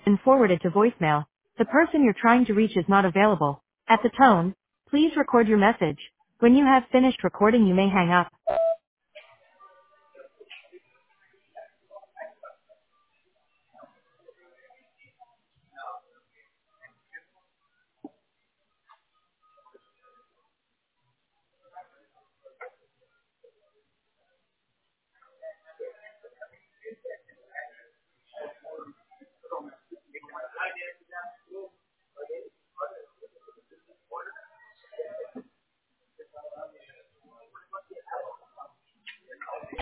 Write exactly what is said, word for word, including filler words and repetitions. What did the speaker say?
and forwarded to voicemail. The person you're trying to reach is not available. At the tone, please record your message. When you have finished recording, you may hang up.